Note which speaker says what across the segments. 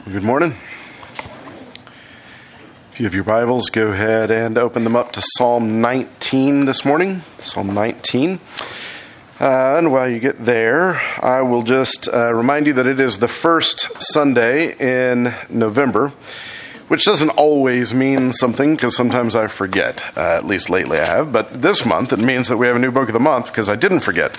Speaker 1: Good morning. If you have your Bibles, go ahead and open them up to Psalm 19 this morning. Psalm 19. And while you get there, I will just remind you that it is the first Sunday in November, which doesn't always mean something because sometimes I forget. At least lately I have. But this month it means that we have a new book of the month because I didn't forget.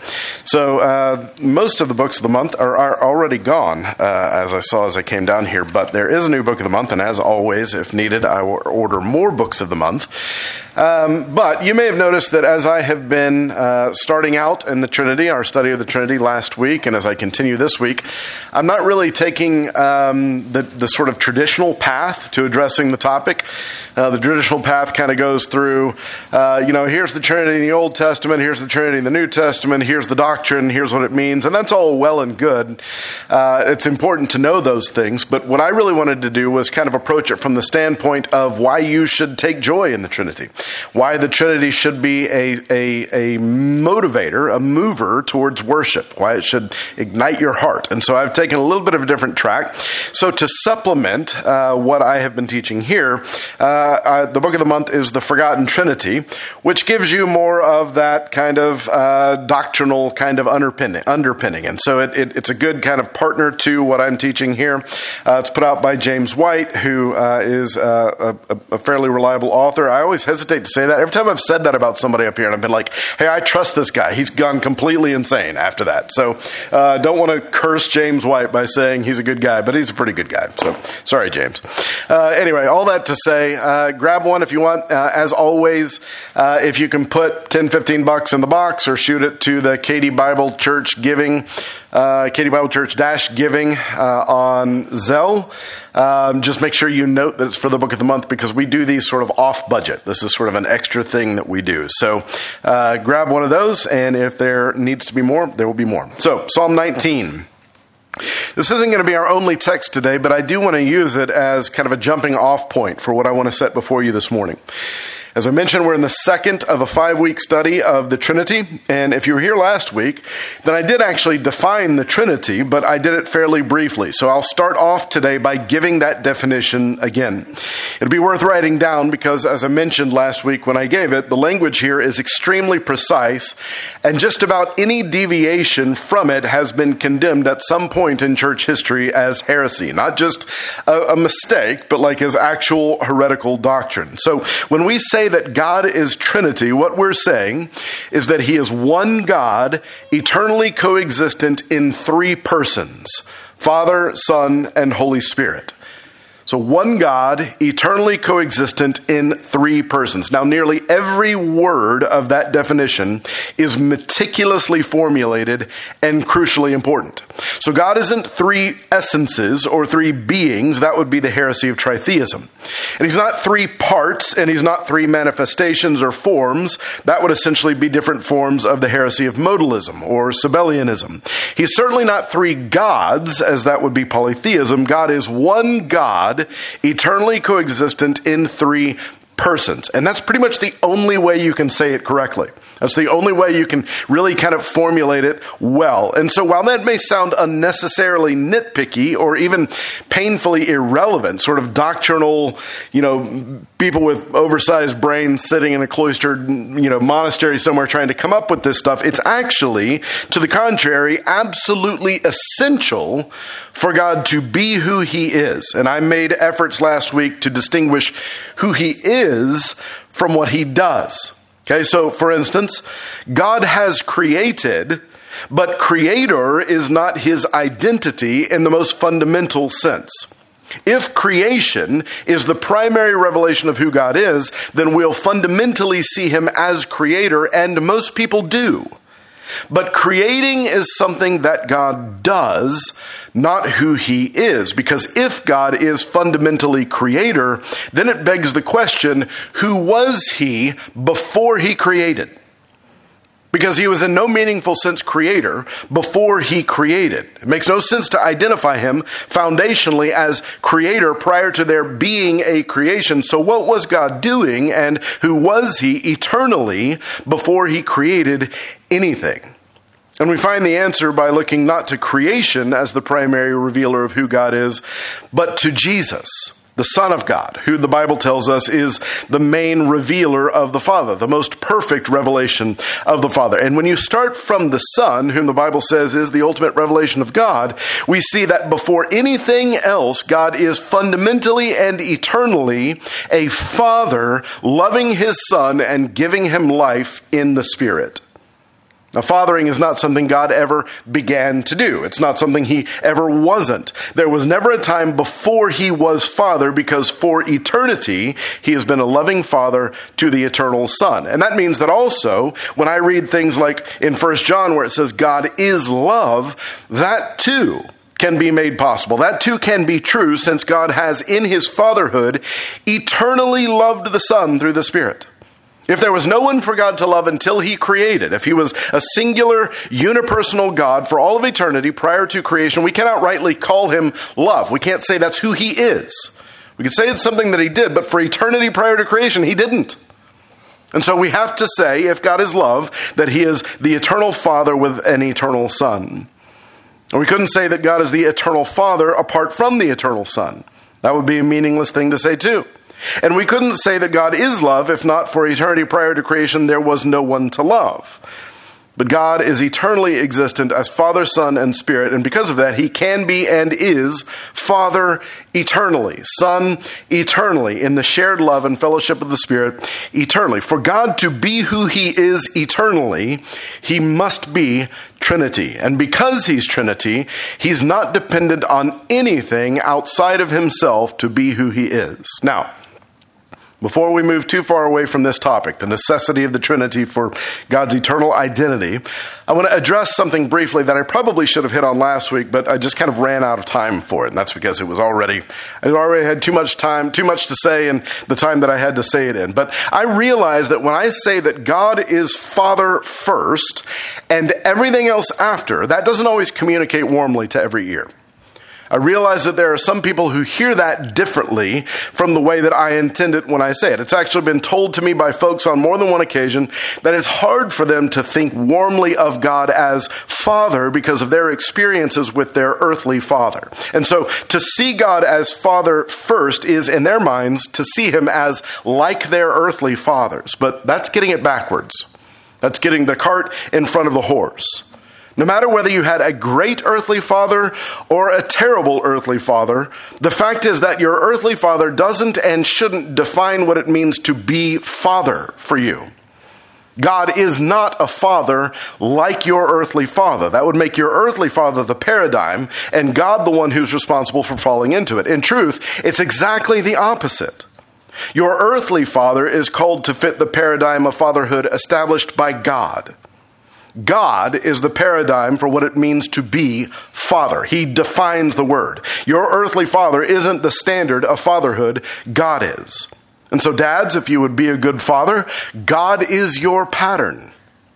Speaker 1: So most of the books of the month are already gone, as I saw as I came down here. But there is a new book of the month, and as always, if needed, I will order more books of the month. But you may have noticed that as I have been starting out in the Trinity, our study of the Trinity last week, and as I continue this week, I'm not really taking the sort of traditional path to addressing the topic. The traditional path kind of goes through, here's the Trinity in the Old Testament, here's the Trinity in the New Testament, here's the doctrine, here's what it means, and that's all well and good. It's important to know those things, but what I really wanted to do was kind of approach it from the standpoint of why you should take joy in the Trinity. Why the Trinity should be a motivator, a mover towards worship. Why it should ignite your heart. And so I've taken a little bit of a different track. So to supplement what I have been teaching here, the book of the month is The Forgotten Trinity, which gives you more of that kind of doctrinal kind of underpinning. And so it's a good kind of partner to what I'm teaching here. It's put out by James White, who is a fairly reliable author. I always hesitate to say that. Every time I've said that about somebody up here, and I've been like, hey, I trust this guy. He's gone completely insane after that. So don't want to curse James White by saying he's a good guy, but he's a pretty good guy. So sorry, James. Anyway, all that to say, grab one if you want. As always, if you can put $10-15 in the box or shoot it to the Katy Bible Church Giving, Katy Bible Church -giving on Zelle. Just make sure you note that it's for the book of the month because we do these sort of off budget. This is sort of an extra thing that we do. So grab one of those, and if there needs to be more, there will be more. So Psalm 19. This isn't going to be our only text today, but I do want to use it as kind of a jumping off point for what I want to set before you this morning. As I mentioned, we're in the second of a 5-week study of the Trinity, and if you were here last week, then I did actually define the Trinity, but I did it fairly briefly. So I'll start off today by giving that definition again. It'll be worth writing down because, as I mentioned last week when I gave it, the language here is extremely precise, and just about any deviation from it has been condemned at some point in church history as heresy. Not just a mistake, but like as actual heretical doctrine. So when we say that God is Trinity, what we're saying is that he is one God, eternally coexistent in 3 persons, Father, Son, and Holy Spirit. So one God, eternally coexistent in 3 persons. Now, nearly every word of that definition is meticulously formulated and crucially important. So God isn't 3 essences or 3 beings. That would be the heresy of tritheism. And he's not 3 parts, and he's not 3 manifestations or forms. That would essentially be different forms of the heresy of modalism or Sabellianism. He's certainly not 3 gods, as that would be polytheism. God is one God, eternally coexistent in 3 persons. And that's pretty much the only way you can say it correctly. That's the only way you can really kind of formulate it well. And so while that may sound unnecessarily nitpicky or even painfully irrelevant, sort of doctrinal, people with oversized brains sitting in a cloistered, monastery somewhere trying to come up with this stuff, it's actually, to the contrary, absolutely essential for God to be who he is. And I made efforts last week to distinguish who he is from what he does. Okay, so for instance, God has created, but creator is not his identity in the most fundamental sense. If creation is the primary revelation of who God is, then we'll fundamentally see him as creator, and most people do. But creating is something that God does, not who he is. Because if God is fundamentally creator, then it begs the question, who was he before he created? Because he was in no meaningful sense creator before he created. It makes no sense to identify him foundationally as creator prior to there being a creation. So what was God doing, and who was he eternally before he created anything? And we find the answer by looking not to creation as the primary revealer of who God is, but to Jesus, the Son of God, who the Bible tells us is the main revealer of the Father, the most perfect revelation of the Father. And when you start from the Son, whom the Bible says is the ultimate revelation of God, we see that before anything else, God is fundamentally and eternally a Father loving his Son and giving him life in the Spirit. Now, fathering is not something God ever began to do. It's not something he ever wasn't. There was never a time before he was Father, because for eternity, he has been a loving Father to the eternal Son. And that means that also, when I read things like in 1 John where it says God is love, that too can be made possible. That too can be true, since God has in his fatherhood eternally loved the Son through the Spirit. If there was no one for God to love until he created, if he was a singular, unipersonal God for all of eternity prior to creation, we cannot rightly call him love. We can't say that's who he is. We can say it's something that he did, but for eternity prior to creation, he didn't. And so we have to say, if God is love, that he is the eternal Father with an eternal Son. And we couldn't say that God is the eternal Father apart from the eternal Son. That would be a meaningless thing to say too. And we couldn't say that God is love if not for eternity prior to creation there was no one to love. But God is eternally existent as Father, Son, and Spirit, and because of that, he can be and is Father eternally, Son eternally, in the shared love and fellowship of the Spirit eternally. For God to be who he is eternally, he must be Trinity. And because he's Trinity, he's not dependent on anything outside of himself to be who he is. Now, before we move too far away from this topic, the necessity of the Trinity for God's eternal identity, I want to address something briefly that I probably should have hit on last week, but I just kind of ran out of time for it. And that's because I already had too much to say in the time that I had to say it in. But I realize that when I say that God is Father first and everything else after, that doesn't always communicate warmly to every ear. I realize that there are some people who hear that differently from the way that I intend it when I say it. It's actually been told to me by folks on more than one occasion that it's hard for them to think warmly of God as Father because of their experiences with their earthly father. And so to see God as Father first is, in their minds, to see him as like their earthly fathers. But that's getting it backwards. That's getting the cart in front of the horse. No matter whether you had a great earthly father or a terrible earthly father, the fact is that your earthly father doesn't and shouldn't define what it means to be Father for you. God is not a father like your earthly father. That would make your earthly father the paradigm and God the one who's responsible for falling into it. In truth, it's exactly the opposite. Your earthly father is called to fit the paradigm of fatherhood established by God. God is the paradigm for what it means to be father. He defines the word. Your earthly father isn't the standard of fatherhood. God is. And so dads, if you would be a good father, God is your pattern.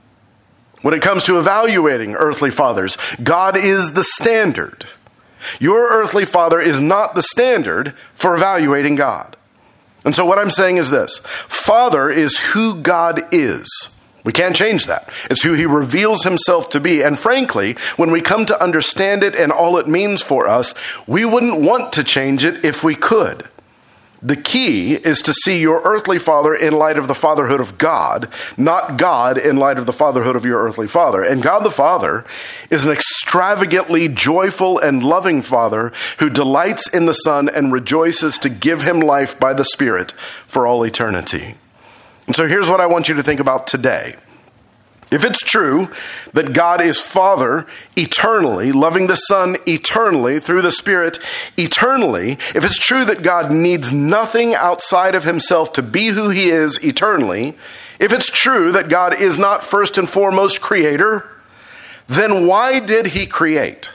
Speaker 1: When it comes to evaluating earthly fathers, God is the standard. Your earthly father is not the standard for evaluating God. And so what I'm saying is this: Father is who God is. We can't change that. It's who he reveals himself to be. And frankly, when we come to understand it and all it means for us, we wouldn't want to change it if we could. The key is to see your earthly father in light of the fatherhood of God, not God in light of the fatherhood of your earthly father. And God the Father is an extravagantly joyful and loving Father who delights in the Son and rejoices to give him life by the Spirit for all eternity. And so here's what I want you to think about today. If it's true that God is Father eternally, loving the Son eternally, through the Spirit eternally, if it's true that God needs nothing outside of himself to be who he is eternally, if it's true that God is not first and foremost creator, then why did he create?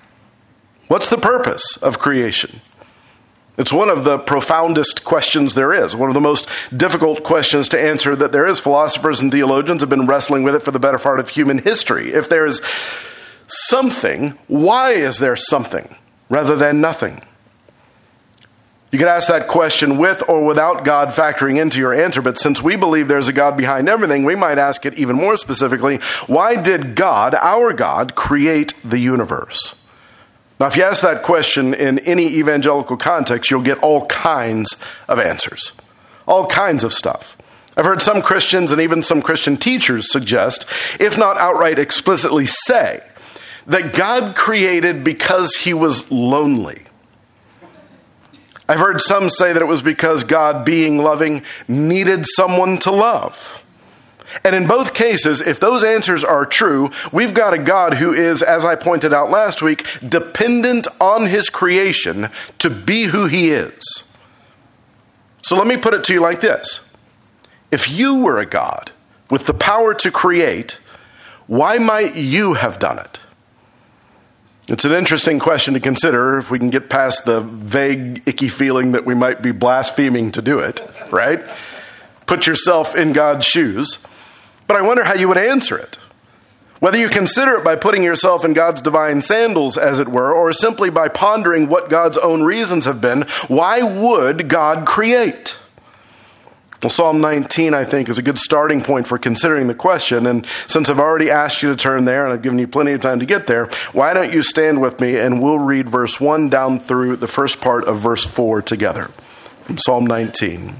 Speaker 1: What's the purpose of creation? It's one of the profoundest questions there is, one of the most difficult questions to answer that there is. Philosophers and theologians have been wrestling with it for the better part of human history. If there is something, why is there something rather than nothing? You could ask that question with or without God factoring into your answer, but since we believe there's a God behind everything, we might ask it even more specifically, why did God, our God, create the universe? Now, if you ask that question in any evangelical context, you'll get all kinds of answers. All kinds of stuff. I've heard some Christians and even some Christian teachers suggest, if not outright explicitly say, that God created because he was lonely. I've heard some say that it was because God, being loving, needed someone to love. And in both cases, if those answers are true, we've got a God who is, as I pointed out last week, dependent on his creation to be who he is. So let me put it to you like this. If you were a God with the power to create, why might you have done it? It's an interesting question to consider if we can get past the vague, icky feeling that we might be blaspheming to do it, right? Put yourself in God's shoes. But I wonder how you would answer it. Whether you consider it by putting yourself in God's divine sandals, as it were, or simply by pondering what God's own reasons have been, why would God create? Well, Psalm 19, I think, is a good starting point for considering the question. And since I've already asked you to turn there, and I've given you plenty of time to get there, why don't you stand with me and we'll read verse 1 down through the first part of verse 4 together. From Psalm 19.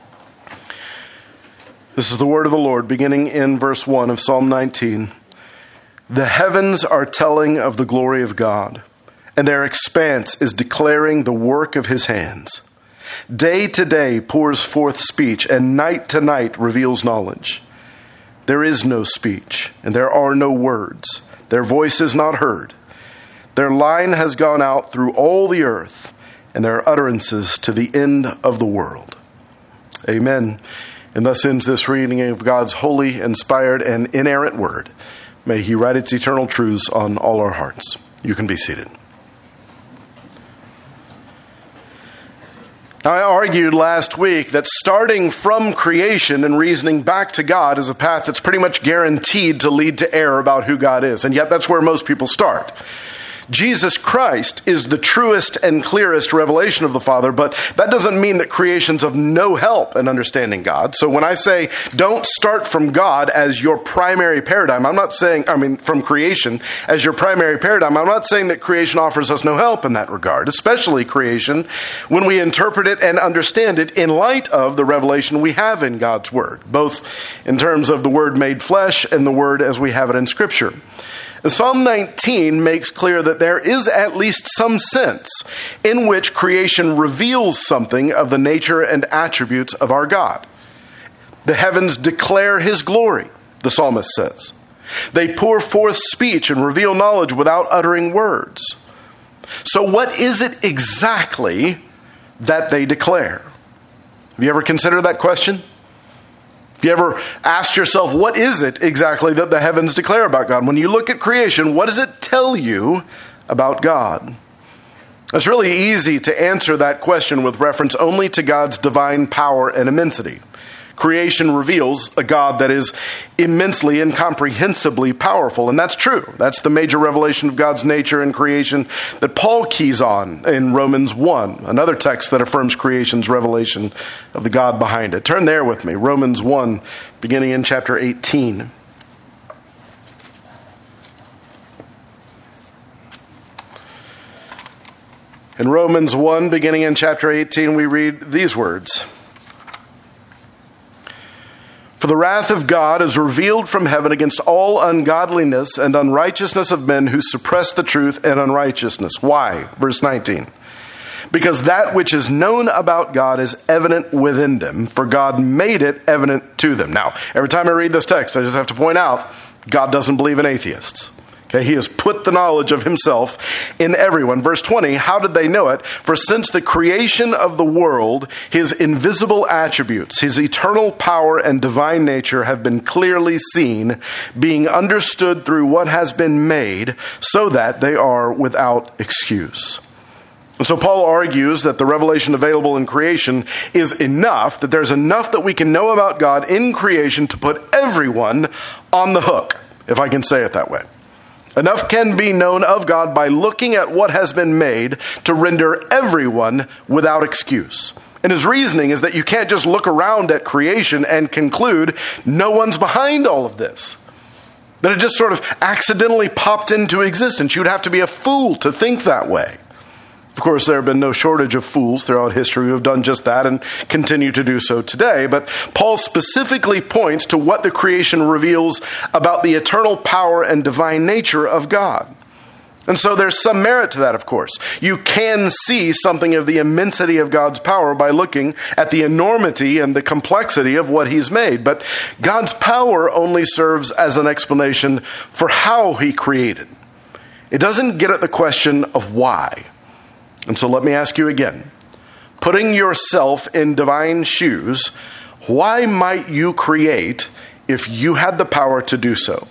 Speaker 1: This is the word of the Lord, beginning in verse 1 of Psalm 19. The heavens are telling of the glory of God, and their expanse is declaring the work of his hands. Day to day pours forth speech, and night to night reveals knowledge. There is no speech, and there are no words. Their voice is not heard. Their line has gone out through all the earth, and their utterances to the end of the world. Amen. And thus ends this reading of God's holy, inspired, and inerrant word. May he write its eternal truths on all our hearts. You can be seated. Now, I argued last week that starting from creation and reasoning back to God is a path that's pretty much guaranteed to lead to error about who God is. And yet that's where most people start. Jesus Christ is the truest and clearest revelation of the Father, but that doesn't mean that creation's of no help in understanding God. So when I say don't start from God as your primary paradigm, from creation as your primary paradigm, I'm not saying that creation offers us no help in that regard, especially creation when we interpret it and understand it in light of the revelation we have in God's Word, both in terms of the Word made flesh and the Word as we have it in Scripture. Psalm 19 makes clear that there is at least some sense in which creation reveals something of the nature and attributes of our God. The heavens declare his glory, the psalmist says. They pour forth speech and reveal knowledge without uttering words. So what is it exactly that they declare? Have you ever considered that question? Have you ever asked yourself, what is it exactly that the heavens declare about God? When you look at creation, what does it tell you about God? It's really easy to answer that question with reference only to God's divine power and immensity. Creation reveals a God that is immensely, incomprehensibly powerful, and that's true. That's the major revelation of God's nature in creation that Paul keys on in Romans 1, another text that affirms creation's revelation of the God behind it. Turn there with me, Romans 1, beginning in chapter 18. In Romans 1, beginning in chapter 18, we read these words. For the wrath of God is revealed from heaven against all ungodliness and unrighteousness of men who suppress the truth and unrighteousness. Why? Verse 19. Because that which is known about God is evident within them, for God made it evident to them. Now, every time I read this text, I just have to point out, God doesn't believe in atheists. Okay, he has put the knowledge of himself in everyone. Verse 20, how did they know it? For since the creation of the world, his invisible attributes, his eternal power and divine nature have been clearly seen, being understood through what has been made, so that they are without excuse. And so Paul argues that the revelation available in creation is enough, that there's enough that we can know about God in creation to put everyone on the hook, if I can say it that way. Enough can be known of God by looking at what has been made to render everyone without excuse. And his reasoning is that you can't just look around at creation and conclude no one's behind all of this. That it just sort of accidentally popped into existence. You'd have to be a fool to think that way. Of course, there have been no shortage of fools throughout history who have done just that and continue to do so today. But Paul specifically points to what the creation reveals about the eternal power and divine nature of God. And so there's some merit to that, of course. You can see something of the immensity of God's power by looking at the enormity and the complexity of what he's made. But God's power only serves as an explanation for how he created. It doesn't get at the question of why. And so let me ask you again, putting yourself in divine shoes, why might you create if you had the power to do so?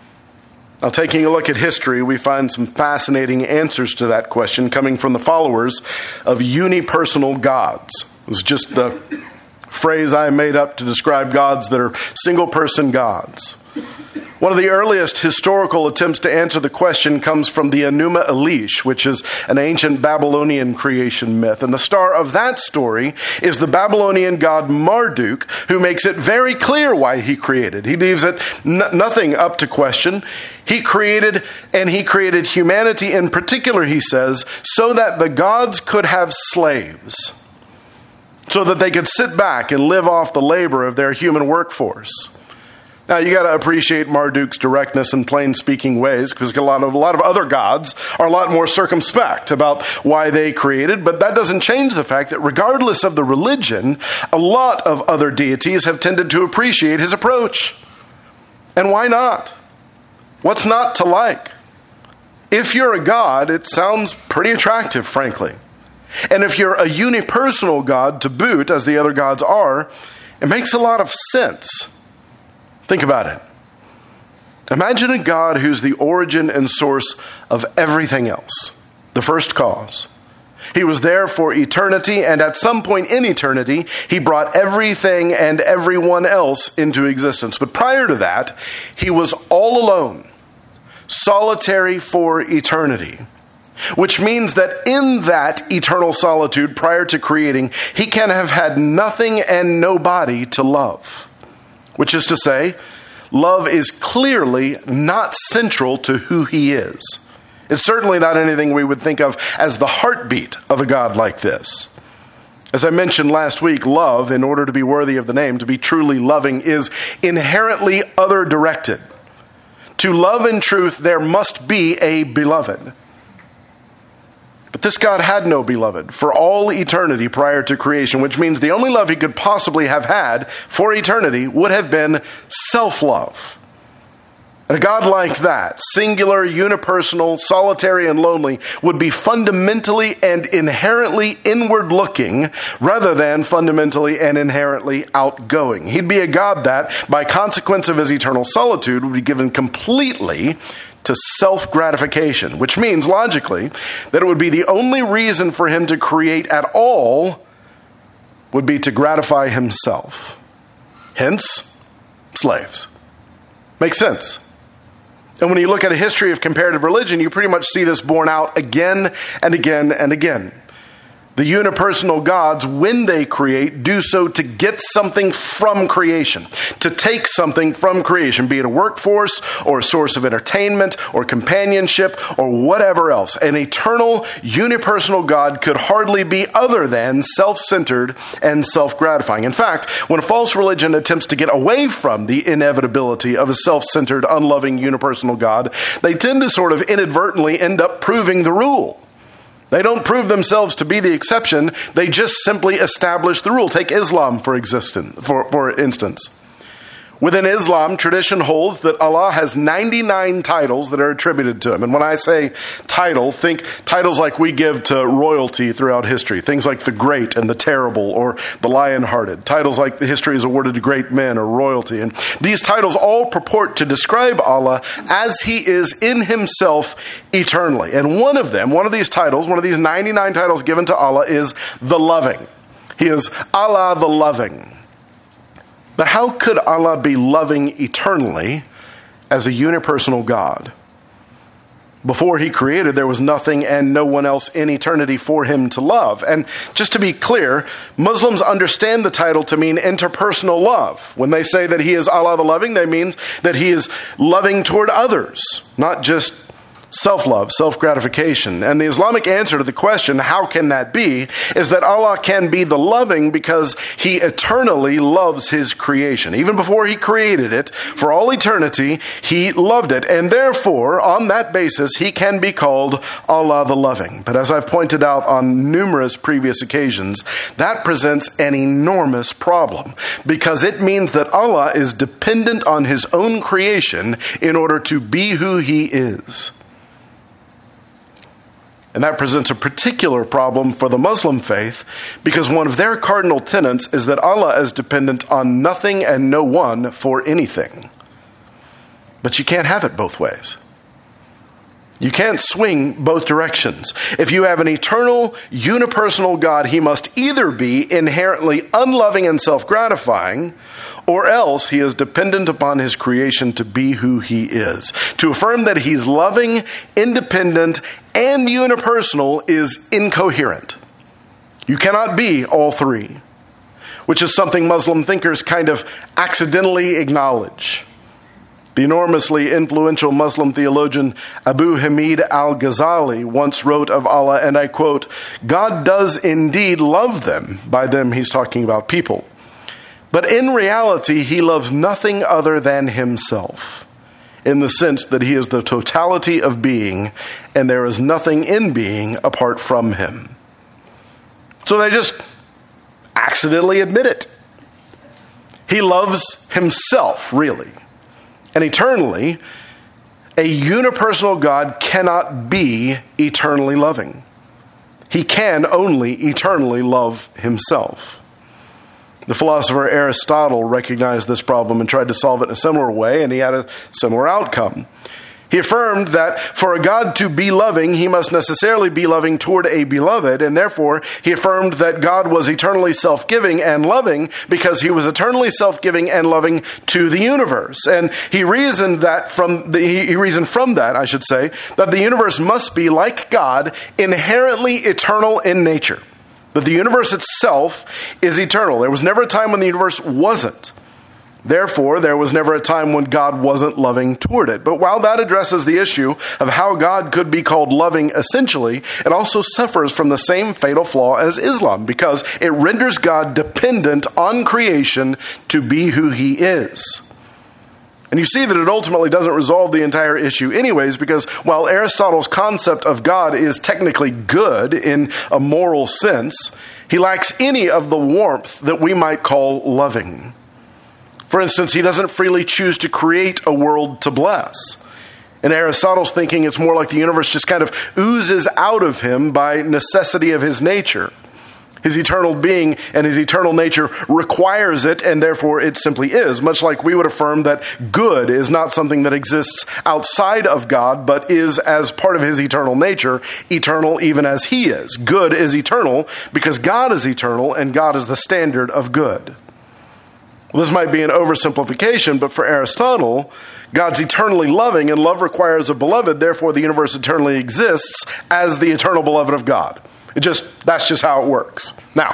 Speaker 1: Now, taking a look at history, we find some fascinating answers to that question coming from the followers of unipersonal gods. It's just the phrase I made up to describe gods that are single-person gods. One of the earliest historical attempts to answer the question comes from the Enuma Elish, which is an ancient Babylonian creation myth. And the star of that story is the Babylonian god Marduk, who makes it very clear why he created. He leaves it nothing up to question. He created, and he created humanity in particular, he says, so that the gods could have slaves, so that they could sit back and live off the labor of their human workforce. Now, you got to appreciate Marduk's directness in plain-speaking ways, because a lot of other gods are a lot more circumspect about why they created, but that doesn't change the fact that regardless of the religion, a lot of other deities have tended to appreciate his approach. And why not? What's not to like? If you're a god, it sounds pretty attractive, frankly. And if you're a unipersonal god to boot, as the other gods are, it makes a lot of sense. Think about it. Imagine a God who's the origin and source of everything else, the first cause. He was there for eternity, and at some point in eternity, he brought everything and everyone else into existence. But prior to that, he was all alone, solitary for eternity. Which means that in that eternal solitude prior to creating, he can have had nothing and nobody to love. Which is to say, love is clearly not central to who he is. It's certainly not anything we would think of as the heartbeat of a God like this. As I mentioned last week, love, in order to be worthy of the name, to be truly loving, is inherently other-directed. To love in truth, there must be a beloved. But this God had no beloved for all eternity prior to creation, which means the only love he could possibly have had for eternity would have been self-love. And a God like that, singular, unipersonal, solitary, and lonely, would be fundamentally and inherently inward-looking rather than fundamentally and inherently outgoing. He'd be a God that, by consequence of his eternal solitude, would be given completely to self-gratification, which means, logically, that it would be the only reason for him to create at all would be to gratify himself. Hence, slaves. Makes sense. And when you look at a history of comparative religion, you pretty much see this borne out again and again and again. The unipersonal gods, when they create, do so to get something from creation, to take something from creation, be it a workforce or a source of entertainment or companionship or whatever else. An eternal, unipersonal God could hardly be other than self-centered and self-gratifying. In fact, when a false religion attempts to get away from the inevitability of a self-centered, unloving, unipersonal God, they tend to sort of inadvertently end up proving the rule. They don't prove themselves to be the exception. They just simply establish the rule. Take Islam, for instance. Within Islam, tradition holds that Allah has 99 titles that are attributed to him. And when I say title, think titles like we give to royalty throughout history. Things like the Great and the Terrible or the Lion-Hearted. Titles like the history is awarded to great men or royalty. And these titles all purport to describe Allah as he is in himself eternally. And one of these titles, one of these 99 titles given to Allah is the Loving. He is Allah the Loving. But how could Allah be loving eternally as a unipersonal God? Before he created, there was nothing and no one else in eternity for him to love. And just to be clear, Muslims understand the title to mean interpersonal love. When they say that he is Allah the Loving, they mean that he is loving toward others, not just self-love, self-gratification. And the Islamic answer to the question, how can that be, is that Allah can be the loving because he eternally loves his creation. Even before he created it, for all eternity, he loved it. And therefore, on that basis, he can be called Allah the Loving. But as I've pointed out on numerous previous occasions, that presents an enormous problem because it means that Allah is dependent on his own creation in order to be who he is. And that presents a particular problem for the Muslim faith because one of their cardinal tenets is that Allah is dependent on nothing and no one for anything. But you can't have it both ways. You can't swing both directions. If you have an eternal, unipersonal God, he must either be inherently unloving and self-gratifying, or else he is dependent upon his creation to be who he is. To affirm that he's loving, independent, and unipersonal is incoherent. You cannot be all three, which is something Muslim thinkers kind of accidentally acknowledge. The enormously influential Muslim theologian Abu Hamid al-Ghazali once wrote of Allah, and I quote, "God does indeed love them." By them, he's talking about people. "But in reality, he loves nothing other than himself, in the sense that he is the totality of being, and there is nothing in being apart from him." So they just accidentally admit it. He loves himself, really. And eternally, a unipersonal God cannot be eternally loving. He can only eternally love himself. The philosopher Aristotle recognized this problem and tried to solve it in a similar way, and he had a similar outcome. He affirmed that for a God to be loving, he must necessarily be loving toward a beloved, and therefore he affirmed that God was eternally self-giving and loving because he was eternally self-giving and loving to the universe. And he reasoned from that, that the universe must be, like God, inherently eternal in nature. That the universe itself is eternal. There was never a time when the universe wasn't. Therefore, there was never a time when God wasn't loving toward it. But while that addresses the issue of how God could be called loving essentially, it also suffers from the same fatal flaw as Islam, because it renders God dependent on creation to be who he is. And you see that it ultimately doesn't resolve the entire issue anyways, because while Aristotle's concept of God is technically good in a moral sense, he lacks any of the warmth that we might call loving. For instance, he doesn't freely choose to create a world to bless. In Aristotle's thinking, it's more like the universe just kind of oozes out of him by necessity of his nature. His eternal being and his eternal nature requires it, and therefore it simply is, much like we would affirm that good is not something that exists outside of God, but is, as part of his eternal nature, eternal even as he is. Good is eternal because God is eternal, and God is the standard of good. Well, this might be an oversimplification, but for Aristotle, God's eternally loving, and love requires a beloved, therefore the universe eternally exists as the eternal beloved of God. That's just how it works. Now,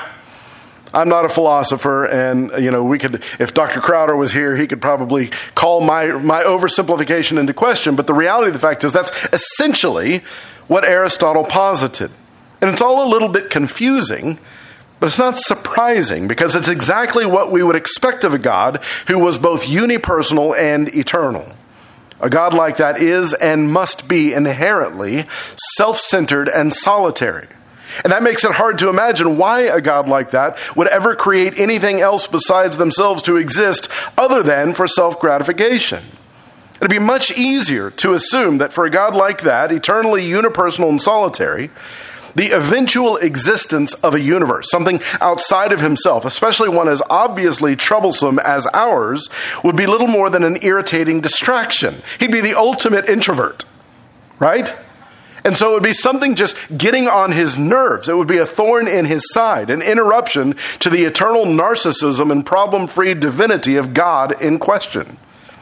Speaker 1: I'm not a philosopher, and we could, if Dr. Crowder was here, he could probably call my oversimplification into question, but the reality of the fact is that's essentially what Aristotle posited. And it's all a little bit confusing, but it's not surprising, because it's exactly what we would expect of a God who was both unipersonal and eternal. A God like that is and must be inherently self-centered and solitary. And that makes it hard to imagine why a God like that would ever create anything else besides themselves to exist other than for self-gratification. It'd be much easier to assume that for a God like that, eternally unipersonal and solitary, the eventual existence of a universe, something outside of himself, especially one as obviously troublesome as ours, would be little more than an irritating distraction. He'd be the ultimate introvert, right? And so it would be something just getting on his nerves. It would be a thorn in his side, an interruption to the eternal narcissism and problem-free divinity of God in question.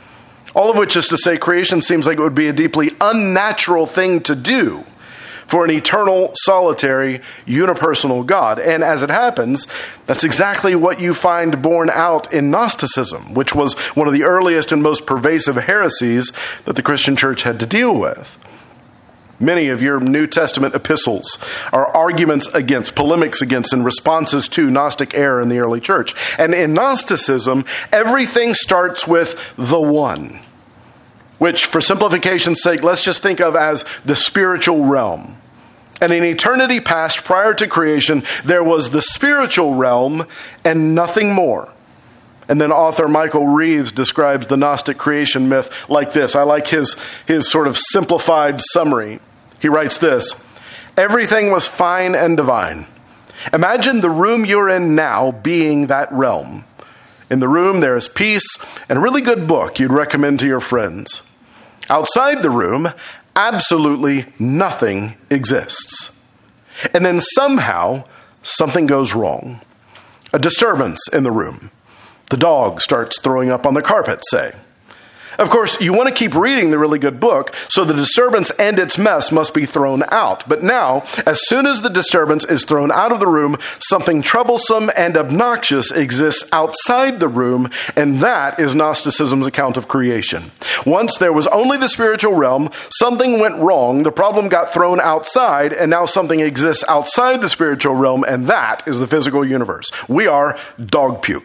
Speaker 1: All of which is to say, creation seems like it would be a deeply unnatural thing to do for an eternal, solitary, unipersonal God. And as it happens, that's exactly what you find borne out in Gnosticism, which was one of the earliest and most pervasive heresies that the Christian church had to deal with. Many of your New Testament epistles are arguments against, polemics against, and responses to Gnostic error in the early church. And in Gnosticism, everything starts with the One, which, for simplification's sake, let's just think of as the spiritual realm. And in eternity past, prior to creation, there was the spiritual realm and nothing more. And then author Michael Reeves describes the Gnostic creation myth like this. I like his sort of simplified summary. He writes this: everything was fine and divine. Imagine the room you're in now being that realm. In the room there is peace and a really good book you'd recommend to your friends. Outside the room, absolutely nothing exists. And then somehow, something goes wrong. A disturbance in the room. The dog starts throwing up on the carpet, say. Of course, you want to keep reading the really good book, so the disturbance and its mess must be thrown out. But now, as soon as the disturbance is thrown out of the room, something troublesome and obnoxious exists outside the room, and that is Gnosticism's account of creation. Once there was only the spiritual realm, something went wrong, the problem got thrown outside, and now something exists outside the spiritual realm, and that is the physical universe. We are dog puke.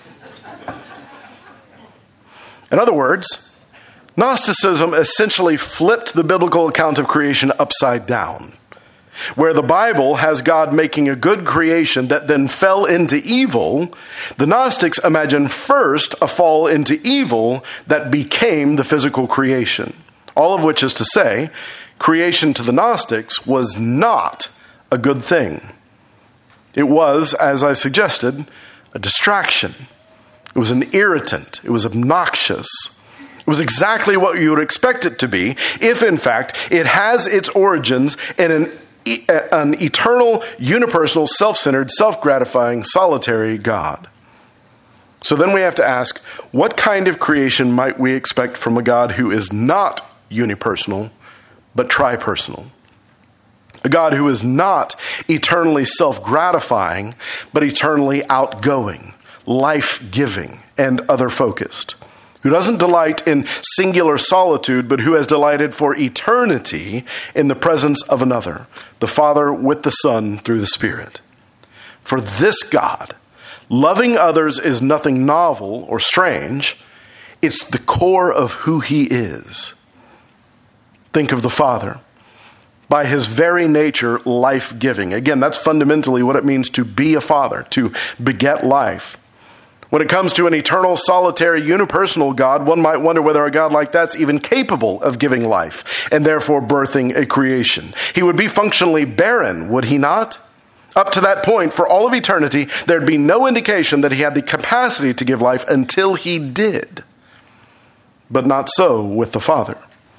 Speaker 1: In other words, Gnosticism essentially flipped the biblical account of creation upside down. Where the Bible has God making a good creation that then fell into evil, the Gnostics imagine first a fall into evil that became the physical creation. All of which is to say, creation to the Gnostics was not a good thing. It was, as I suggested, a distraction. It was an irritant. It was obnoxious. It was exactly what you would expect it to be if, in fact, it has its origins in an eternal, unipersonal, self-centered, self-gratifying, solitary God. So then we have to ask, what kind of creation might we expect from a God who is not unipersonal, but tripersonal? A God who is not eternally self-gratifying, but eternally outgoing, life-giving, and other-focused, who doesn't delight in singular solitude, but who has delighted for eternity in the presence of another, the Father with the Son through the Spirit. For this God, loving others is nothing novel or strange. It's the core of who he is. Think of the Father. By his very nature, life-giving. Again, that's fundamentally what it means to be a father, to beget life. When it comes to an eternal, solitary, unipersonal God, one might wonder whether a God like that's even capable of giving life and therefore birthing a creation. He would be functionally barren, would he not? Up to that point, for all of eternity, there'd be no indication that he had the capacity to give life until he did. But not so with the Father.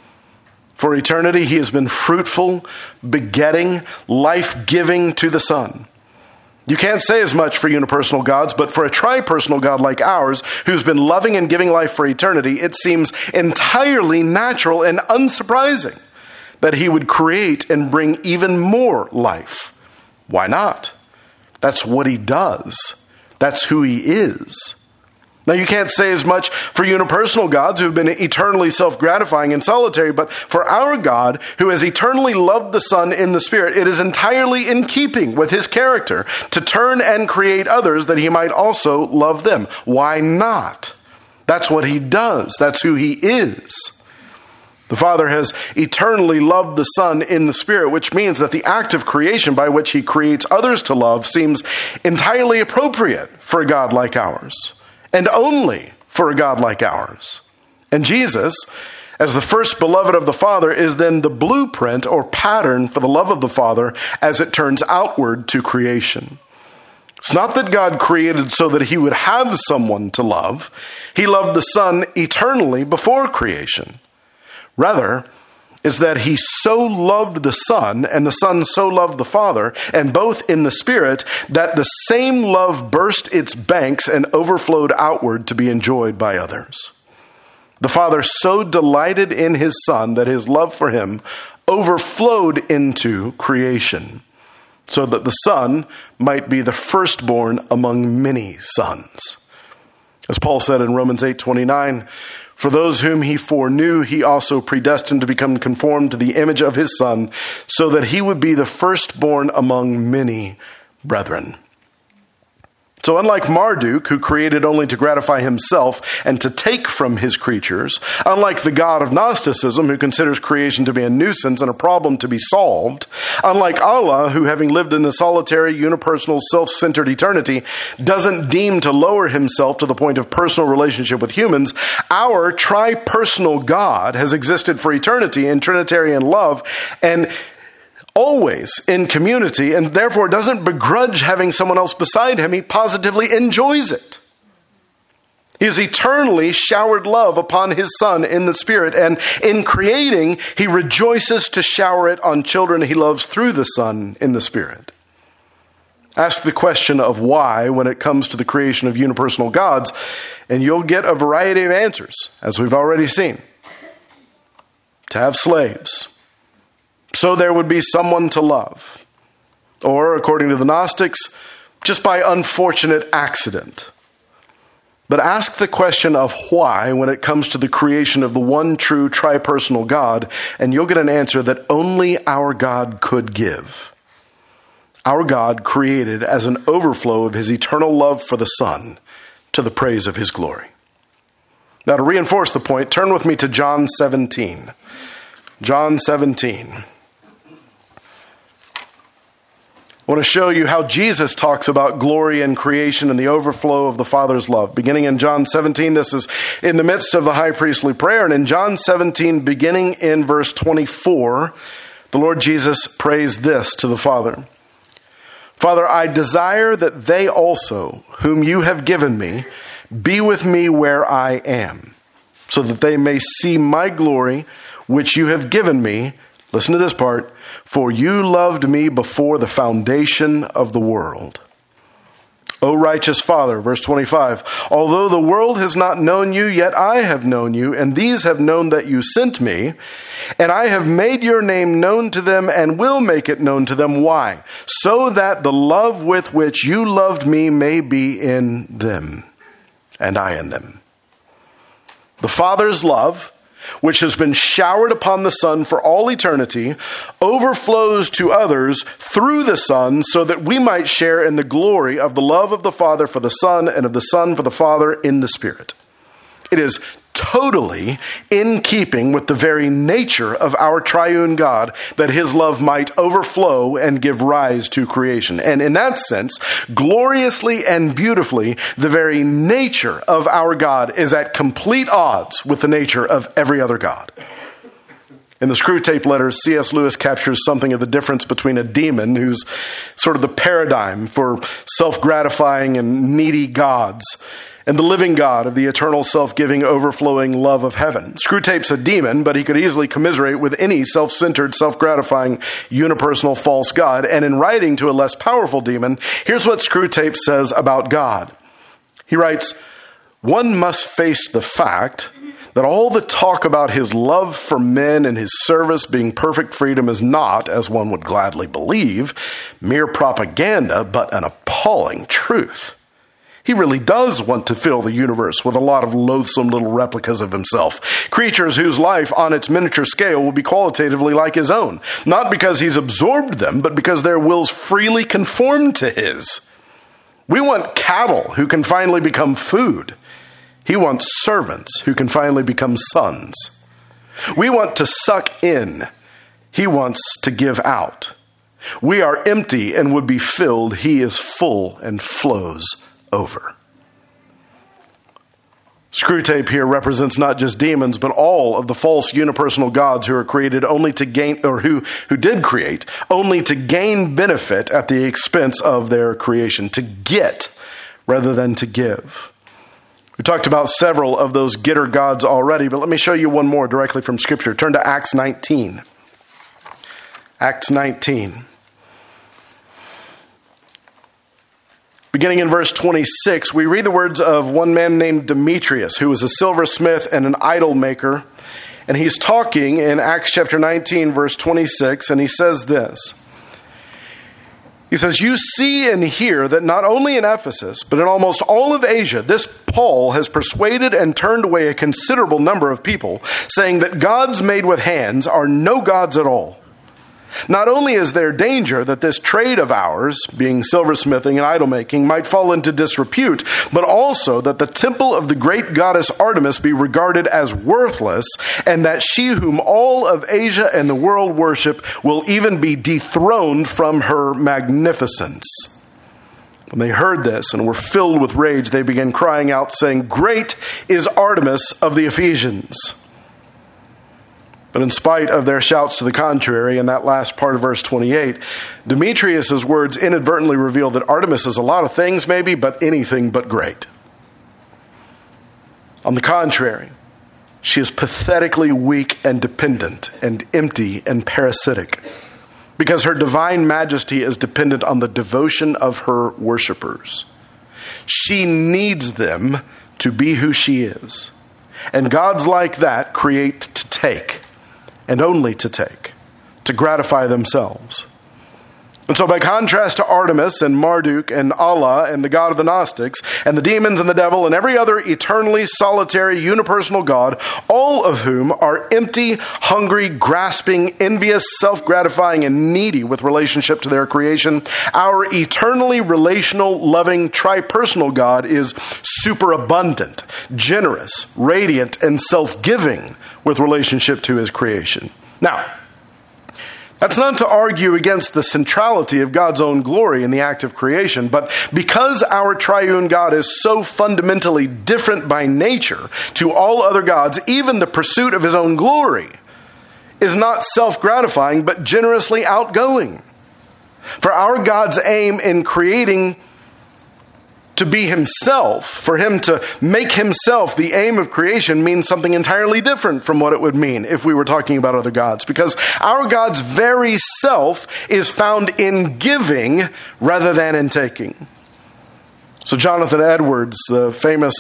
Speaker 1: For eternity, he has been fruitful, begetting, life-giving to the Son. You can't say as much for unipersonal gods, but for a tripersonal God like ours, who's been loving and giving life for eternity, it seems entirely natural and unsurprising that he would create and bring even more life. Why not? That's what he does. That's who he is. Now, you can't say as much for unipersonal gods who have been eternally self-gratifying and solitary, but for our God, who has eternally loved the Son in the Spirit, it is entirely in keeping with his character to turn and create others that he might also love them. Why not? That's what he does. That's who he is. The Father has eternally loved the Son in the Spirit, which means that the act of creation by which he creates others to love seems entirely appropriate for a God like ours. And only for a God like ours. And Jesus, as the first beloved of the Father, is then the blueprint or pattern for the love of the Father as it turns outward to creation. It's not that God created so that he would have someone to love. He loved the Son eternally before creation. Rather, is that he so loved the Son, and the Son so loved the Father, and both in the Spirit, that the same love burst its banks and overflowed outward to be enjoyed by others. The Father so delighted in his Son that his love for him overflowed into creation, so that the Son might be the firstborn among many sons. As Paul said in Romans 8:29, for those whom he foreknew, he also predestined to become conformed to the image of his Son, so that he would be the firstborn among many brethren. So unlike Marduk, who created only to gratify himself and to take from his creatures, unlike the God of Gnosticism, who considers creation to be a nuisance and a problem to be solved, unlike Allah, who having lived in a solitary, unipersonal, self-centered eternity, doesn't deem to lower himself to the point of personal relationship with humans, our tri-personal God has existed for eternity in Trinitarian love and always in community, and therefore doesn't begrudge having someone else beside him. He positively enjoys it. He has eternally showered love upon his Son in the Spirit, and in creating, he rejoices to shower it on children he loves through the Son in the Spirit. Ask the question of why when it comes to the creation of unipersonal gods, and you'll get a variety of answers, as we've already seen. To have slaves, so there would be someone to love. Or, according to the Gnostics, just by unfortunate accident. But ask the question of why when it comes to the creation of the one true tri-personal God, and you'll get an answer that only our God could give. Our God created as an overflow of his eternal love for the Son to the praise of his glory. Now, to reinforce the point, turn with me to John 17. John 17. I want to show you how Jesus talks about glory and creation and the overflow of the Father's love. Beginning in John 17, this is in the midst of the high priestly prayer. And in John 17, beginning in verse 24, the Lord Jesus prays this to the Father. Father, I desire that they also, whom you have given me, be with me where I am, so that they may see my glory, which you have given me. Listen to this part. For you loved me before the foundation of the world. O righteous Father, verse 25, although the world has not known you, yet I have known you, and these have known that you sent me, and I have made your name known to them and will make it known to them. Why? So that the love with which you loved me may be in them, and I in them. The Father's love, which has been showered upon the Son for all eternity, overflows to others through the Son so that we might share in the glory of the love of the Father for the Son and of the Son for the Father in the Spirit. It is totally in keeping with the very nature of our triune God that his love might overflow and give rise to creation. And in that sense, gloriously and beautifully, the very nature of our God is at complete odds with the nature of every other God. In the Screwtape Letters, C.S. Lewis captures something of the difference between a demon, who's sort of the paradigm for self-gratifying and needy gods, and the living God of the eternal, self-giving, overflowing love of heaven. Screwtape's a demon, but he could easily commiserate with any self-centered, self-gratifying, unipersonal false God. And in writing to a less powerful demon, here's what Screwtape says about God. He writes, one must face the fact that all the talk about his love for men and his service being perfect freedom is not, as one would gladly believe, mere propaganda, but an appalling truth. He really does want to fill the universe with a lot of loathsome little replicas of himself. Creatures whose life on its miniature scale will be qualitatively like his own. Not because he's absorbed them, but because their wills freely conform to his. We want cattle who can finally become food. He wants servants who can finally become sons. We want to suck in. He wants to give out. We are empty and would be filled. He is full and flows over. Screwtape here represents not just demons, but all of the false unipersonal gods who are created only to gain, or who did create, only to gain benefit at the expense of their creation, to get rather than to give. We talked about several of those getter gods already, but let me show you one more directly from Scripture. Turn to Acts 19. Acts 19. Beginning in verse 26, we read the words of one man named Demetrius, who was a silversmith and an idol maker. And he's talking in Acts chapter 19, verse 26, and he says this. He says, "You see and hear that not only in Ephesus, but in almost all of Asia, this Paul has persuaded and turned away a considerable number of people, saying that gods made with hands are no gods at all. Not only is there danger that this trade of ours, being silversmithing and idol making, might fall into disrepute, but also that the temple of the great goddess Artemis be regarded as worthless, and that she whom all of Asia and the world worship will even be dethroned from her magnificence." When they heard this and were filled with rage, they began crying out, saying, "Great is Artemis of the Ephesians." But in spite of their shouts to the contrary, in that last part of verse 28, Demetrius' words inadvertently reveal that Artemis is a lot of things maybe, but anything but great. On the contrary, she is pathetically weak and dependent and empty and parasitic, because her divine majesty is dependent on the devotion of her worshipers. She needs them to be who she is. And gods like that create to take, and only to take, to gratify themselves. And so by contrast to Artemis and Marduk and Allah and the god of the Gnostics and the demons and the devil and every other eternally solitary unipersonal god, all of whom are empty, hungry, grasping, envious, self-gratifying, and needy with relationship to their creation, our eternally relational, loving, tripersonal God is superabundant, generous, radiant, and self-giving with relationship to his creation. Now, that's not to argue against the centrality of God's own glory in the act of creation, but because our triune God is so fundamentally different by nature to all other gods, even the pursuit of his own glory is not self-gratifying, but generously outgoing. For our God's aim in creating to be himself, for him to make himself the aim of creation, means something entirely different from what it would mean if we were talking about other gods. Because our God's very self is found in giving rather than in taking. So Jonathan Edwards, the famous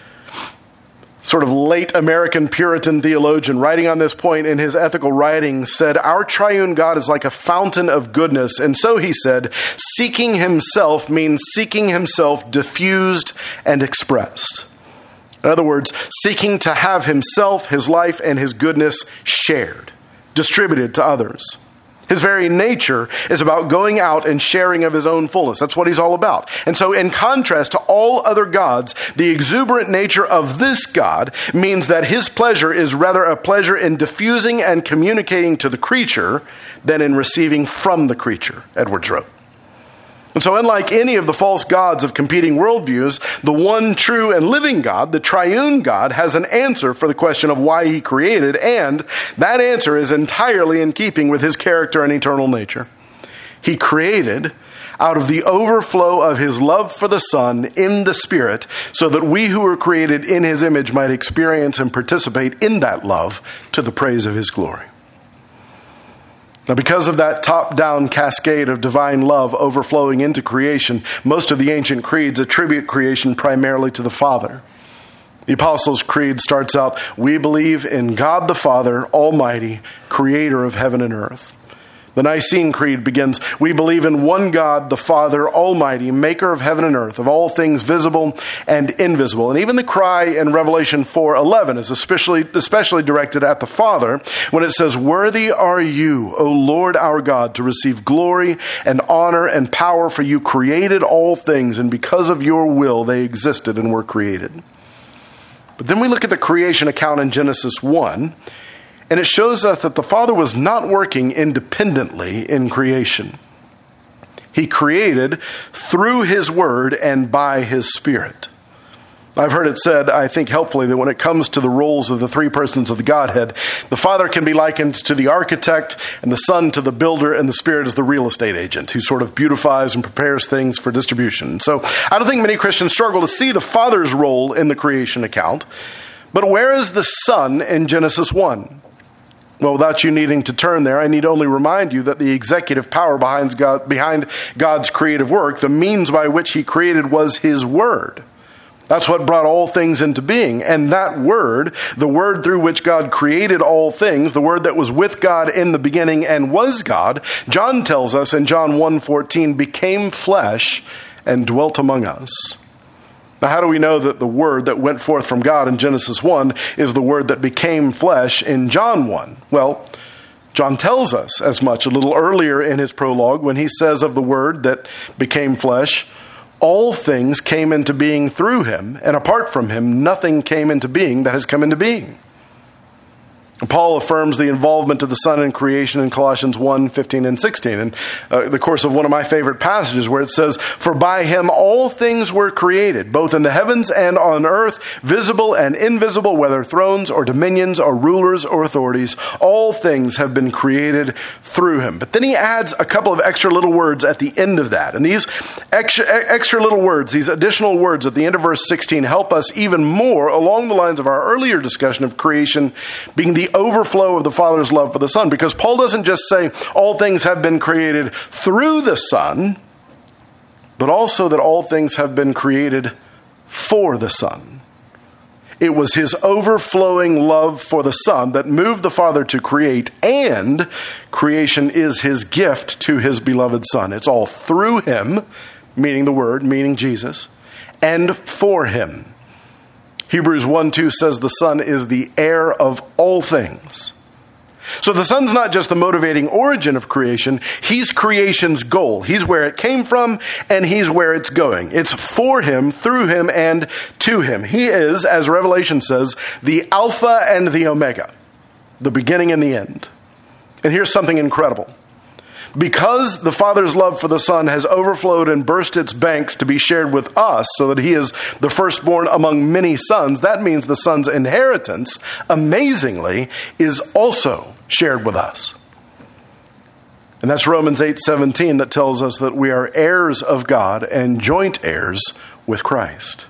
Speaker 1: sort of late American Puritan theologian, writing on this point in his ethical writings, said, "Our triune God is like a fountain of goodness. And so, he said, seeking himself means seeking himself diffused and expressed." In other words, seeking to have himself, his life, and his goodness shared, distributed to others. His very nature is about going out and sharing of his own fullness. That's what he's all about. And so in contrast to all other gods, the exuberant nature of this God means that his pleasure is rather a pleasure in diffusing and communicating to the creature than in receiving from the creature, Edwards wrote. And so unlike any of the false gods of competing worldviews, the one true and living God, the triune God, has an answer for the question of why he created, and that answer is entirely in keeping with his character and eternal nature. He created out of the overflow of his love for the Son in the Spirit, so that we who were created in his image might experience and participate in that love to the praise of his glory. Now, because of that top-down cascade of divine love overflowing into creation, most of the ancient creeds attribute creation primarily to the Father. The Apostles' Creed starts out, "We believe in God the Father, Almighty, creator of heaven and earth." The Nicene Creed begins, "We believe in one God, the Father, Almighty, maker of heaven and earth, of all things visible and invisible." And even the cry in Revelation 4:11 is especially directed at the Father when it says, "Worthy are you, O Lord our God, to receive glory and honor and power, for you created all things, and because of your will they existed and were created." But then we look at the creation account in Genesis 1, and it shows us that the Father was not working independently in creation. He created through his Word and by his Spirit. I've heard it said, I think helpfully, that when it comes to the roles of the three persons of the Godhead, the Father can be likened to the architect, and the Son to the builder, and the Spirit is the real estate agent who sort of beautifies and prepares things for distribution. So I don't think many Christians struggle to see the Father's role in the creation account. But where is the Son in Genesis 1? Well, without you needing to turn there, I need only remind you that the executive power behind God's creative work, the means by which he created, was his word. That's what brought all things into being. And that word, the word through which God created all things, the word that was with God in the beginning and was God, John tells us in John 1:14, became flesh and dwelt among us. Now, how do we know that the word that went forth from God in Genesis 1 is the word that became flesh in John 1? Well, John tells us as much a little earlier in his prologue when he says of the word that became flesh, all things came into being through him, and apart from him, nothing came into being that has come into being. Paul affirms the involvement of the Son in creation in Colossians 1:15 and 16, in the course of one of my favorite passages where it says, "For by him all things were created, both in the heavens and on earth, visible and invisible, whether thrones or dominions or rulers or authorities, all things have been created through him." But then he adds a couple of extra little words at the end of that. And these extra little words, these additional words at the end of verse 16 help us even more along the lines of our earlier discussion of creation being the overflow of the Father's love for the Son. Because Paul doesn't just say all things have been created through the Son, but also that all things have been created for the Son. It was his overflowing love for the Son that moved the Father to create, and creation is his gift to his beloved Son. It's all through him, meaning the Word, meaning Jesus, and for him. Hebrews 1:2 says the Son is the heir of all things. So the Son's not just the motivating origin of creation, he's creation's goal. He's where it came from, and he's where it's going. It's for him, through him, and to him. He is, as Revelation says, the Alpha and the Omega, the beginning and the end. And here's something incredible. Because the Father's love for the Son has overflowed and burst its banks to be shared with us so that he is the firstborn among many sons, that means the Son's inheritance, amazingly, is also shared with us. And that's Romans 8:17 that tells us that we are heirs of God and joint heirs with Christ.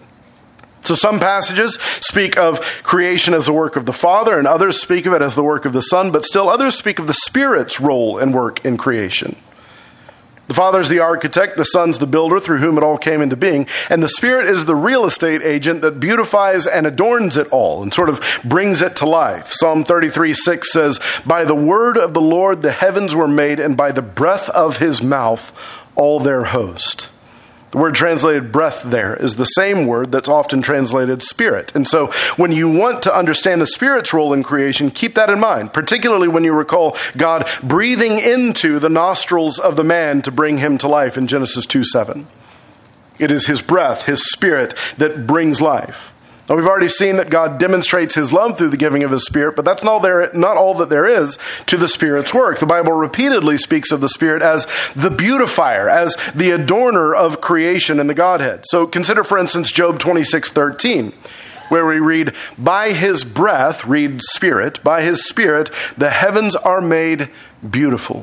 Speaker 1: So some passages speak of creation as the work of the Father, and others speak of it as the work of the Son, but still others speak of the Spirit's role and work in creation. The Father's the architect, the Son's the builder through whom it all came into being, and the Spirit is the real estate agent that beautifies and adorns it all and sort of brings it to life. Psalm 33:6 says, "By the word of the Lord the heavens were made, and by the breath of his mouth all their host." The word translated breath there is the same word that's often translated spirit. And so when you want to understand the Spirit's role in creation, keep that in mind, particularly when you recall God breathing into the nostrils of the man to bring him to life in Genesis 2:7. It is his breath, his Spirit, that brings life. Now, we've already seen that God demonstrates his love through the giving of his Spirit, but that's not all that there is to the Spirit's work. The Bible repeatedly speaks of the Spirit as the beautifier, as the adorner of creation in the Godhead. So consider, for instance, Job 26:13, where we read, "By his breath," read Spirit, "by his Spirit, the heavens are made beautiful."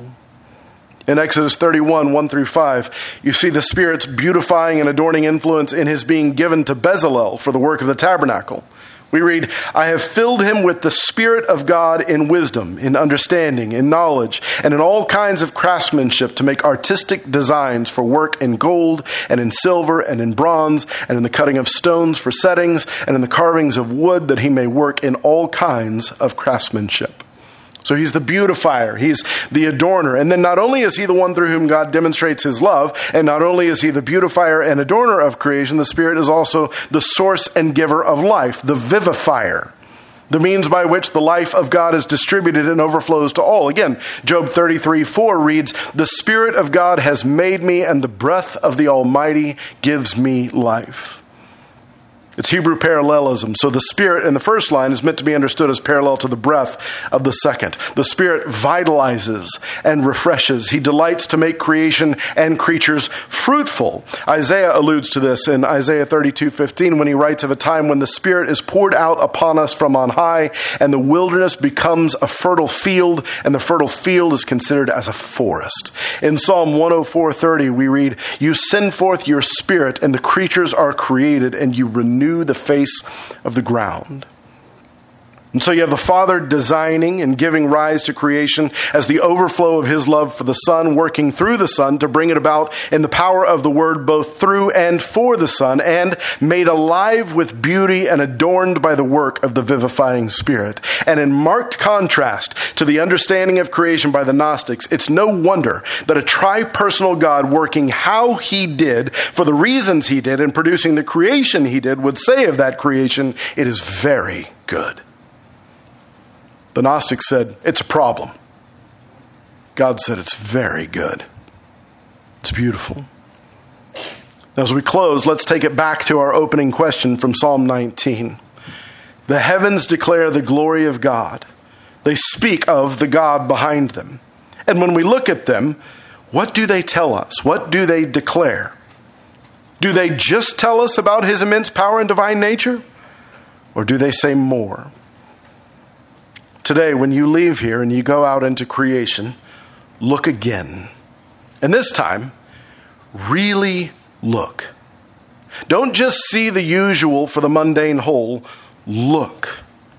Speaker 1: In Exodus 31, 1-5, you see the Spirit's beautifying and adorning influence in his being given to Bezalel for the work of the tabernacle. We read, "I have filled him with the Spirit of God in wisdom, in understanding, in knowledge, and in all kinds of craftsmanship to make artistic designs for work in gold and in silver and in bronze and in the cutting of stones for settings and in the carvings of wood, that he may work in all kinds of craftsmanship." So he's the beautifier, he's the adorner. And then not only is he the one through whom God demonstrates his love, and not only is he the beautifier and adorner of creation, the Spirit is also the source and giver of life, the vivifier, the means by which the life of God is distributed and overflows to all. Again, Job 33:4 reads, "The Spirit of God has made me, and the breath of the Almighty gives me life." It's Hebrew parallelism. So the Spirit in the first line is meant to be understood as parallel to the breath of the second. The Spirit vitalizes and refreshes. He delights to make creation and creatures fruitful. Isaiah alludes to this in Isaiah 32:15 when he writes of a time when the Spirit is poured out upon us from on high, and the wilderness becomes a fertile field, and the fertile field is considered as a forest. In Psalm 104:30 we read, "You send forth your Spirit, and the creatures are created, and you renew the face of the ground." And so you have the Father designing and giving rise to creation as the overflow of his love for the Son, working through the Son to bring it about in the power of the Word, both through and for the Son, and made alive with beauty and adorned by the work of the vivifying Spirit. And in marked contrast to the understanding of creation by the Gnostics, it's no wonder that a tri-personal God working how he did, for the reasons he did, and producing the creation he did, would say of that creation, it is very good. The Gnostics said, it's a problem. God said, it's very good. It's beautiful. Now, as we close, let's take it back to our opening question from Psalm 19. The heavens declare the glory of God. They speak of the God behind them. And when we look at them, what do they tell us? What do they declare? Do they just tell us about his immense power and divine nature? Or do they say more? Today, when you leave here and you go out into creation, look again. And this time, really look. Don't just see the usual for the mundane whole. Look.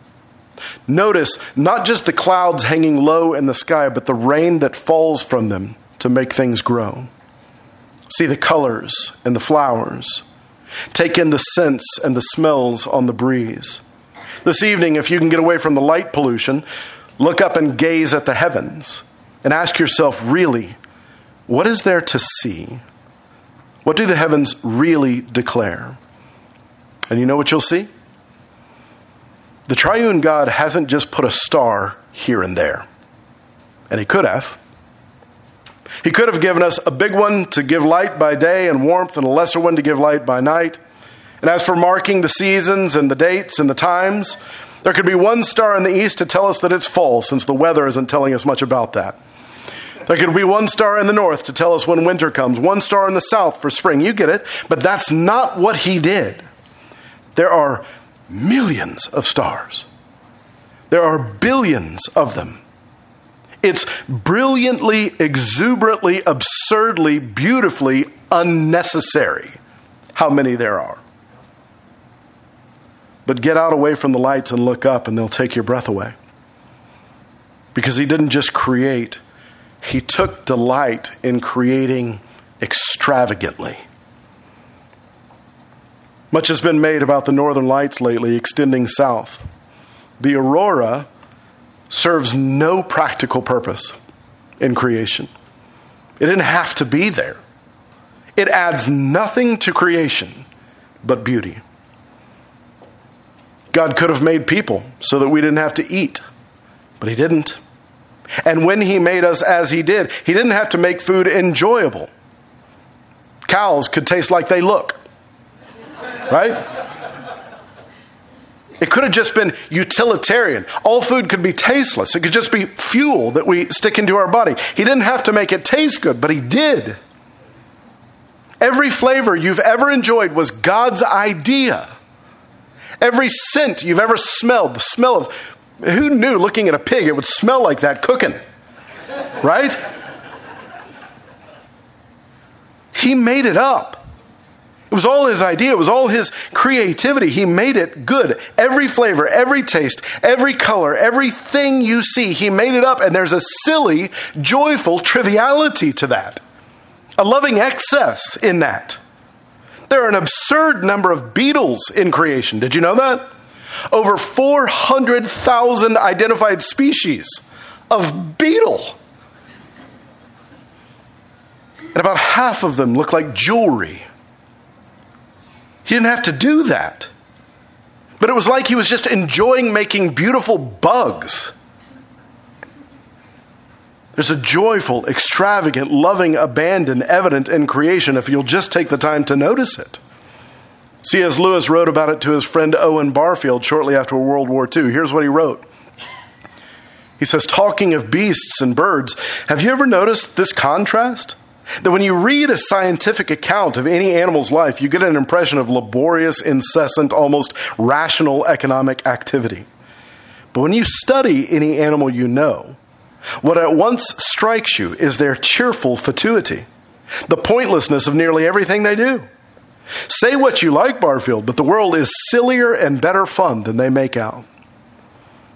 Speaker 1: Notice not just the clouds hanging low in the sky, but the rain that falls from them to make things grow. See the colors and the flowers. Take in the scents and the smells on the breeze. This evening, if you can get away from the light pollution, look up and gaze at the heavens and ask yourself, really, what is there to see? What do the heavens really declare? And you know what you'll see? The triune God hasn't just put a star here and there. And he could have. He could have given us a big one to give light by day and warmth, and a lesser one to give light by night. And as for marking the seasons and the dates and the times, there could be one star in the east to tell us that it's fall, since the weather isn't telling us much about that. There could be one star in the north to tell us when winter comes, one star in the south for spring. You get it, but that's not what he did. There are millions of stars. There are billions of them. It's brilliantly, exuberantly, absurdly, beautifully unnecessary how many there are. But get out away from the lights and look up, and they'll take your breath away. Because he didn't just create, he took delight in creating extravagantly. Much has been made about the northern lights lately, extending south. The aurora serves no practical purpose in creation. It didn't have to be there. It adds nothing to creation but beauty. God could have made people so that we didn't have to eat, but he didn't. And when he made us as he did, he didn't have to make food enjoyable. Cows could taste like they look, right? It could have just been utilitarian. All food could be tasteless. It could just be fuel that we stick into our body. He didn't have to make it taste good, but he did. Every flavor you've ever enjoyed was God's idea. Every scent you've ever smelled, the smell of, who knew looking at a pig it would smell like that cooking, right? He made it up. It was all his idea. It was all his creativity. He made it good. Every flavor, every taste, every color, everything you see, he made it up. And there's a silly, joyful triviality to that. A loving excess in that. There are an absurd number of beetles in creation. Did you know that? Over 400,000 identified species of beetle. And about half of them look like jewelry. He didn't have to do that. But it was like he was just enjoying making beautiful bugs. There's a joyful, extravagant, loving abandon evident in creation if you'll just take the time to notice it. C.S. Lewis wrote about it to his friend Owen Barfield shortly after World War II. Here's what he wrote. He says, talking of beasts and birds, have you ever noticed this contrast? That when you read a scientific account of any animal's life, you get an impression of laborious, incessant, almost rational economic activity. But when you study any animal you know, what at once strikes you is their cheerful fatuity, the pointlessness of nearly everything they do. Say what you like, Barfield, but the world is sillier and better fun than they make out.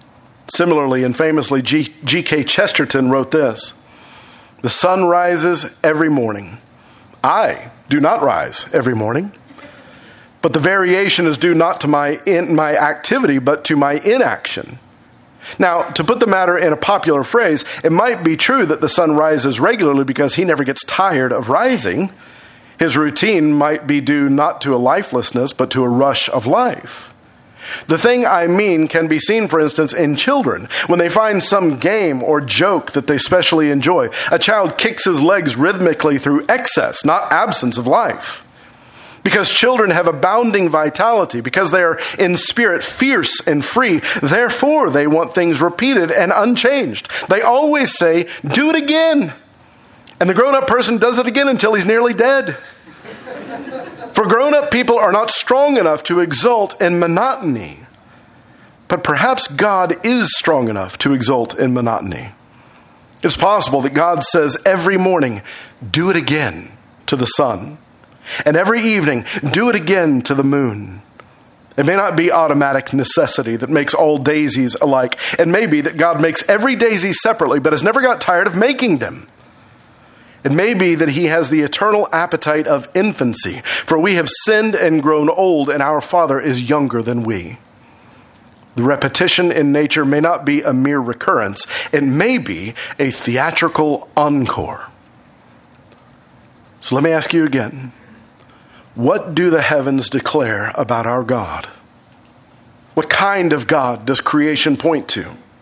Speaker 1: Similarly and famously, G.K. Chesterton wrote this: "The sun rises every morning. I do not rise every morning, but the variation is due not to my activity, but to my inaction." Now, to put the matter in a popular phrase, it might be true that the sun rises regularly because he never gets tired of rising. His routine might be due not to a lifelessness, but to a rush of life. The thing I mean can be seen, for instance, in children. When they find some game or joke that they specially enjoy, a child kicks his legs rhythmically through excess, not absence of life. Because children have abounding vitality, because they are in spirit fierce and free, therefore they want things repeated and unchanged. They always say, "Do it again." And the grown-up person does it again until he's nearly dead. For grown-up people are not strong enough to exult in monotony. But perhaps God is strong enough to exult in monotony. It's possible that God says every morning, "Do it again," to the sun. And every evening, "Do it again," to the moon. It may not be automatic necessity that makes all daisies alike. It may be that God makes every daisy separately, but has never got tired of making them. It may be that he has the eternal appetite of infancy, for we have sinned and grown old, and our Father is younger than we. The repetition in nature may not be a mere recurrence. It may be a theatrical encore. So let me ask you again. What do the heavens declare about our God? What kind of God does creation point to?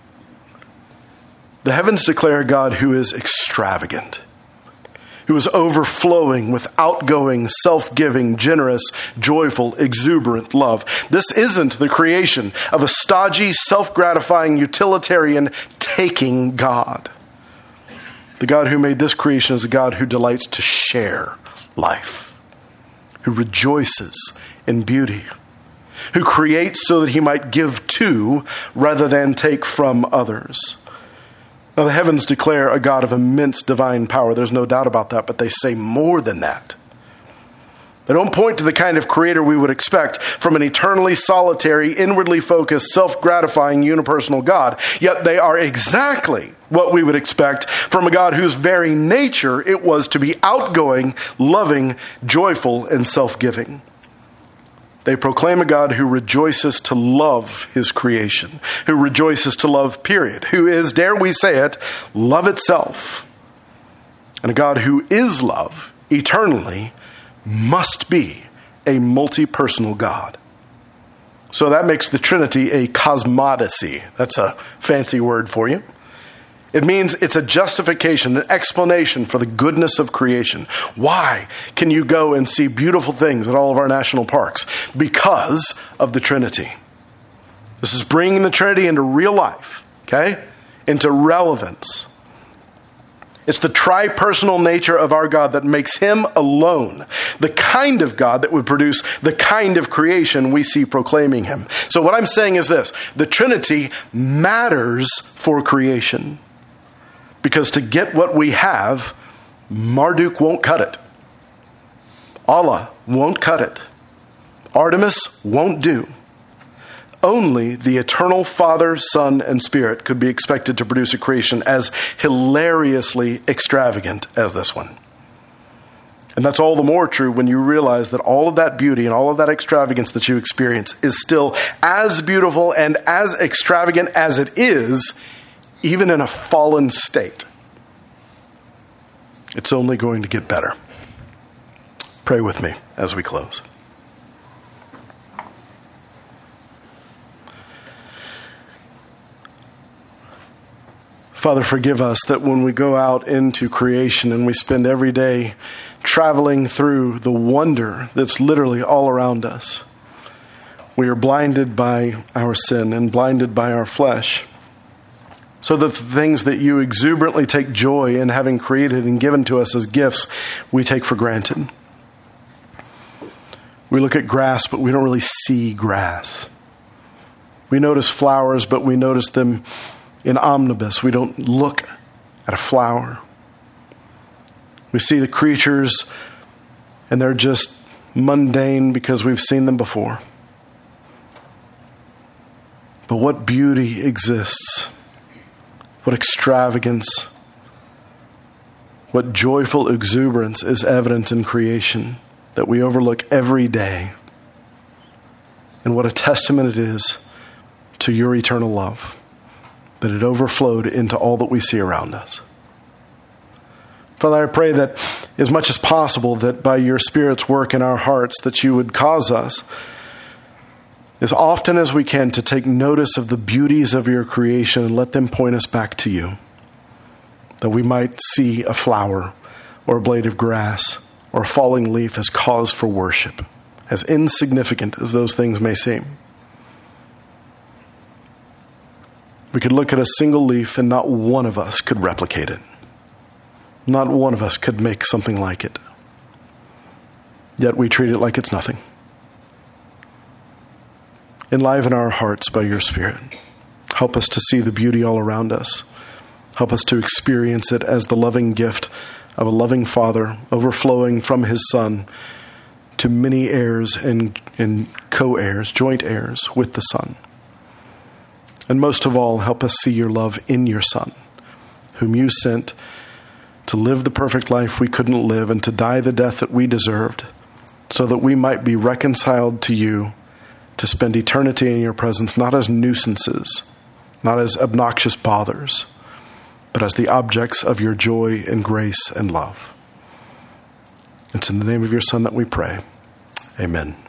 Speaker 1: The heavens declare a God who is extravagant, who is overflowing with outgoing, self-giving, generous, joyful, exuberant love. This isn't the creation of a stodgy, self-gratifying, utilitarian, taking God. The God who made this creation is a God who delights to share life, who rejoices in beauty, who creates so that he might give to rather than take from others. Now, the heavens declare a God of immense divine power. There's no doubt about that, but they say more than that. They don't point to the kind of creator we would expect from an eternally solitary, inwardly focused, self-gratifying, unipersonal God. Yet they are exactly what we would expect from a God whose very nature it was to be outgoing, loving, joyful, and self-giving. They proclaim a God who rejoices to love his creation, who rejoices to love, period, who is, dare we say it, love itself. And a God who is love eternally must be a multi-personal God. So that makes the Trinity a cosmodicee. That's a fancy word for you. It means it's a justification, an explanation for the goodness of creation. Why can you go and see beautiful things at all of our national parks? Because of the Trinity. This is bringing the Trinity into real life, okay? Into relevance. It's the tri-personal nature of our God that makes him alone the kind of God that would produce the kind of creation we see proclaiming him. So what I'm saying is this: the Trinity matters for creation. Because to get what we have, Marduk won't cut it. Allah won't cut it. Artemis won't do. Only the eternal Father, Son, and Spirit could be expected to produce a creation as hilariously extravagant as this one. And that's all the more true when you realize that all of that beauty and all of that extravagance that you experience is still as beautiful and as extravagant as it is, even in a fallen state. It's only going to get better. Pray with me as we close. Father, forgive us that when we go out into creation and we spend every day traveling through the wonder that's literally all around us, we are blinded by our sin and blinded by our flesh, so that the things that you exuberantly take joy in having created and given to us as gifts, we take for granted. We look at grass, but we don't really see grass. We notice flowers, but we notice them in omnibus. We don't look at a flower. We see the creatures, and they're just mundane because we've seen them before. But what beauty exists, what extravagance, what joyful exuberance is evident in creation that we overlook every day. And what a testament it is to your eternal love, that it overflowed into all that we see around us. Father, I pray that as much as possible, that by your Spirit's work in our hearts, that you would cause us, as often as we can, to take notice of the beauties of your creation and let them point us back to you. That we might see a flower or a blade of grass or a falling leaf as cause for worship, as insignificant as those things may seem. We could look at a single leaf and not one of us could replicate it. Not one of us could make something like it. Yet we treat it like it's nothing. Enliven our hearts by your Spirit. Help us to see the beauty all around us. Help us to experience it as the loving gift of a loving Father overflowing from his Son to many heirs and co-heirs, joint heirs with the Son. And most of all, help us see your love in your Son, whom you sent to live the perfect life we couldn't live and to die the death that we deserved, so that we might be reconciled to you, to spend eternity in your presence, not as nuisances, not as obnoxious bothers, but as the objects of your joy and grace and love. It's in the name of your Son that we pray. Amen.